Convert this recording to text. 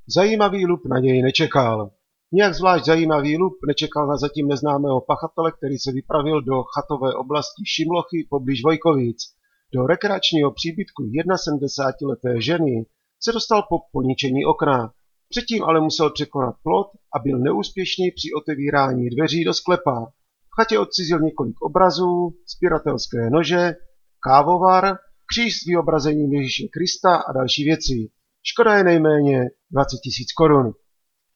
Zajímavý lup na něj nečekal. Nijak zvlášť zajímavý lup nečekal na zatím neznámého pachatele, který se vypravil do chatové oblasti Šimlochy poblíž Vojkovic. Do rekreačního příbytku 71leté ženy se dostal po poničení okna. Předtím ale musel překonat plot a byl neúspěšný při otevírání dveří do sklepa. V chatě odcizil několik obrazů, sběratelské nože, kávovar, kříž s vyobrazením Ježíše Krista a další věci. Škoda je nejméně 20 000 korun.